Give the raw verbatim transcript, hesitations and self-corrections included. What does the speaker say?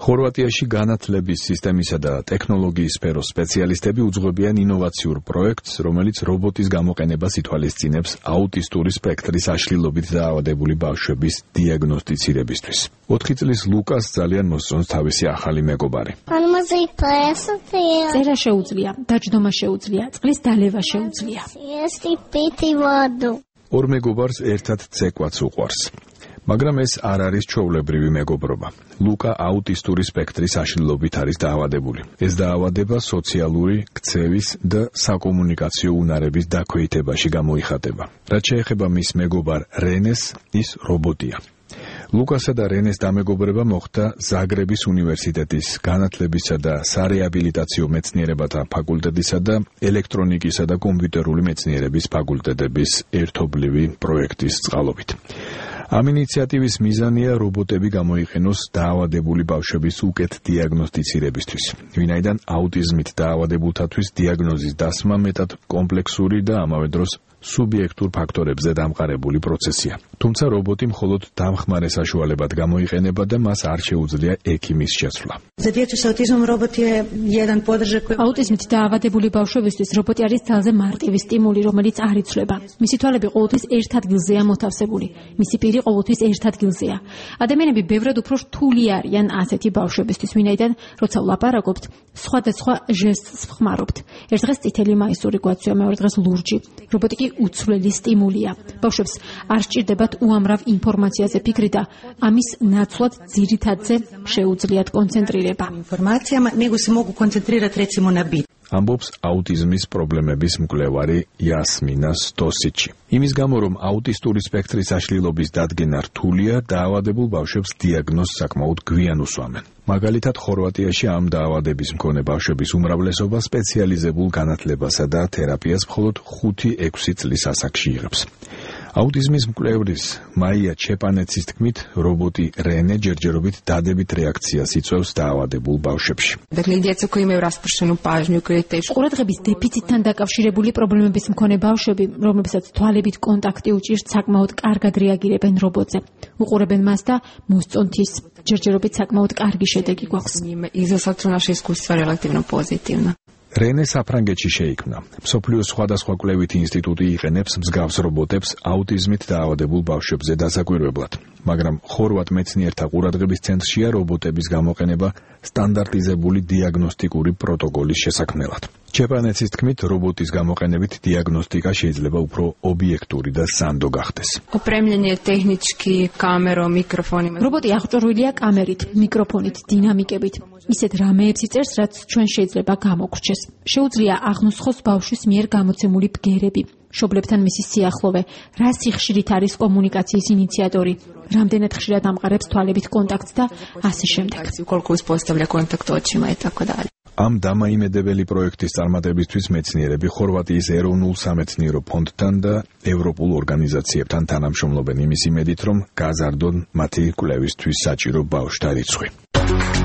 ხორვატიაში განათლების სისტემისა და ტექნოლოგიის სფეროს სპეციალისტები უძღვებიან ინოვაციურ პროექტს, რომელიც რობოტის გამოყენებას ითვალისწინებს აუტისტური სპექტრის აშლილობით დაავადებული ბავშვების დიაგნოსტიცირებისთვის. ოთხი წლის ლუკას ძალიან მოსწონს თავისი ახალი მეგობარი. წერა შეუძლია, დაჯდომა შეუძლია, წყლის დალევა შეუძლია. ორ მეგობარს ერთად ცეკვაც უყვარს. მაგრამ ეს არ არის ჩვეულებრივი მეგობრობა. ლუკა აუტისტური სპექტრის აშლილობით არის დაავადებული. ეს დაავადება სოციალური, ქცევის და საკომუნიკაციო უნარების დაქვეითებაში გამოიხატება. რაც შეეხება მის მეგობარ რენეს, ის რობოტია. ლუკასა და რენეს დამეგობრება მოხდა ზაგრების უნივერსიტეტის განათლებისა და სარეაბილიტაციო მეცნიერებათა ფაკულტეტისა და ელექტრონიკისა და კომპიუტერული მეცნიერების ფაკულტეტების ერთობლივი პროექტის წყალობით. ამ ინიციატივის მიზანია რობოტები გამოიყენოს დაავადებული ბავშვების უკეთ დიაგნოსტიცირებისთვის, ვინაიდან აუტიზმით დაავადებულთათვის დიაგნოზის დასმა მეტად კომპლექსური და ამავე დროს სუბიექტურ ფაქტორებზე დამყარებული პროცესია. თუმცა რობოტი მხოლოდ დამხმარე საშუალებად გამოიყენება და მას არ შეუძლია ექიმის შეცვლა. აუტიზმით დაავადებული ბავშვებისთვის რობოტი არის ძალზე მარტივი სტიმული, რომელიც არ იცვლება. მისი თვალები ყოველთვის ერთ ადგილზეა მოთავსებული. მისი პირი ყოველთვის ერთ ადგილზეა. ადამიანები ბევრად უფრო რთული არიან ასეთი ბავშვებისთვის, ვინაიდან როცა ვლაპარაკობთ, სხვადასხვა ჟესტს ვხმარობთ. ერთ დღეს წითელი მაისური გვაცვია, მეორე დღეს ლურჯი. რობოტი კი უცვლელი სტიმულია. ბავშვებს არ სჭირდებათ უამრავ ინფორმაციაზე ფიქრი და ამის ნაცვლად ძირითადზე შეუძლიათ კონცენტრირება. ამბობს აუტიზმის პრობლემების მკვლევარი იასმინა სტოსიჩი. იმის გამო, რომ აუტისტური სპექტრის აშლილობის დადგენა რთულია, დაავადებულ ბავშვებს დიაგნოზს საკმაოდ გვიან უსვამენ. მაგალითად, ხორვატიაში ამ დაავადების მქონე ბავშვების უმრავლესობა სპეციალიზებულ განათლებასა და თერაპიას მხოლოდ ხუთი ექვსი წლის ასაკში იღებს. აუტიზმის მკვლევრის მაია ჩეპანეცის თქმით, რობოტი რენე ჯერჯერობით დადებით რეაქციას იწვევს დაავადებულ ბავშვებში. ყურადღების დეფიციტთან დაკავშირებული პრობლემების მქონე ბავშვები, რომლებსაც თვალებით კონტაქტი უჭირთ, საკმაოდ კარგად რეაგირებენ რობოტზე. უყურებენ მას და მოსწონთ ის. ჯერჯერობით საკმაოდ კარგი შედეგი გვაქვს. რენე საფრანგეთში შეიქმნა. მსოფლიოს სხვადასხვა კვლევითი ინსტიტუტი იყენებს მსგავს რობოტებს აუტიზმით დაავადებულ ბავშვებზე დასაკვირვებლად, მაგრამ ხორვატ მეცნიერთა ყურადღების ცენტრშია რობოტების გამოყენება სტანდარტიზებული დიაგნოსტიკური პროტოკოლის შესაქმნელად. ჩეპანეცის თქმით, რობოტის გამოყენებით დიაგნოსტიკა შეიძლება უფრო ობიექტური და სანდო გახდეს. რობოტი აღჭურვილია კამერით, მიკროფონით, დინამიკებით. ისეთ რამეებს იწერს, რაც ჩვენ შეიძლება გამოგრჩეს. შეუძლია აღნუსხოს ბავშვის მიერ გამოცემული ბგერები, მშობლებთან მისი სიახლოვე, რა სიხშირით არის კომუნიკაციის ინიციატორი, რამდენად ხშირად ამყარებს თვალებით კონტაქტს და ასე შემდეგ. ამ დამაიმედებელი პროექტის წარმატებისთვის მეცნიერები ხორვატიის ეროვნულ სამეცნიერო ფონდთან და ევროპულ ორგანიზაციებთან თანამშრომლობენ იმის იმედით, რომ გაზარდონ მათი კვლევისთვის საჭირო ბავშვთა რიცხვი.